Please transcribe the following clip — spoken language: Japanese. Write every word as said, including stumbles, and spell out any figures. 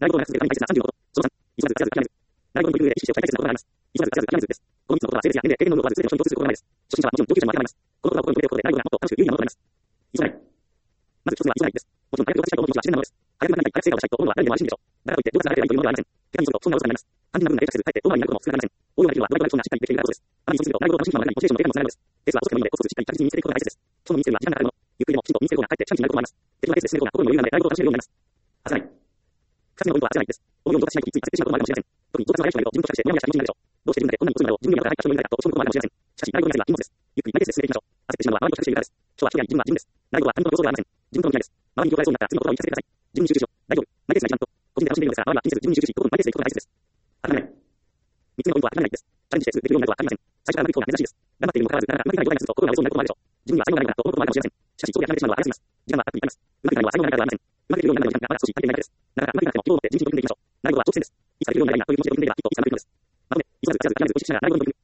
内部コードが続けるために大切なさんじゅうのこと。そのさん、急がず、諦めず。内部コードの空で意識しておきたい大切なことがあります。急がず、諦めずです。このみっつのことは性別や年齢、経験の有無を問わず全ての人に共通する心構えです。初心者はもちろん上級者にも当てはまります。このことは心に触れることで内部がもっと楽しく有意義なものとなります。急がない。まず一つ目は急がないです。もちろん早く上達したいと思う気持ちは自然なものです。早くなりたい、早く成果をしたいと思うのは誰でも安心でしょう。だからといって上達が流れてはいるというものではありません。手紙にするとそんな嘘になります。肝心な部分が定着せず、かえって大回りになることも少なくありません。応用ができるのはドライブがそんなしっかりできているからこそです。あまり急ぎすぎると内容を楽しむ暇もなくなり、モチベーションの低下にもつながるのです。ペースは遅くてもいいので、コツコツしっかり着実に見つけていくことが大切です。その身につけるのは時間がかかるもの。ゆっくりでもきちんと身につける方がかえって近道になることもあります。適当なペースで進める方が心にも余裕があるので、内容を楽しめるようになります。焦らない。二つ目のポイントは焦らないです。思うように上達しないときつい焦ってしまうこともあるかもしれません。特に上達が早い人がいると自分と比較してモヤモヤした気持ちになるでしょう。どうして自分までこんなに遅いのだろう、自分にまだ入った人もいるんだと落ち込むこともあるかもしれません。しかし、内容の焦りは禁物です。ゆっくりマイペースで進めていきましょう。焦ってしまうのは周りと比較しているからです。人は人であり、自分は自分です。内容は他人との競争ではありません。自分との未来です。周りに評価されそうになったら次の言葉を言い聞かせてください。自分に集中しろ。大丈夫。マイペースが一番と。個人で楽しんでいるのですから、周りは気にせず自分に集中し、心にマイペースでいくことが大切です。諦めない。三つ目のポイントは諦めないです。チャレンジしてすぐできるようになるとは限りません。最初からうまくいく方が珍しいです。頑張っているにもかかわらず、なかなかうまくいかない状態が続くと心が折れそうになることもあるでしょう。自分には才能がないかなと思うこともあるかもしれません。しかし、そこで諦めてしまうのは早すぎます。時間はたっぷりあります。うまくいかないのは才能がないからではありません。うまくいくようになるまでの時間がまだ少し足りていないだけです。なかなかうまくいかなくても希望を持って地道に取り組んでいきましょう。内容は長期戦です。いつかできるようになりたいなという気持ちで取り組んでいればきっといつかうまくいくのです。なので、急がず焦らず諦めず、意識しながら内容に取り組む。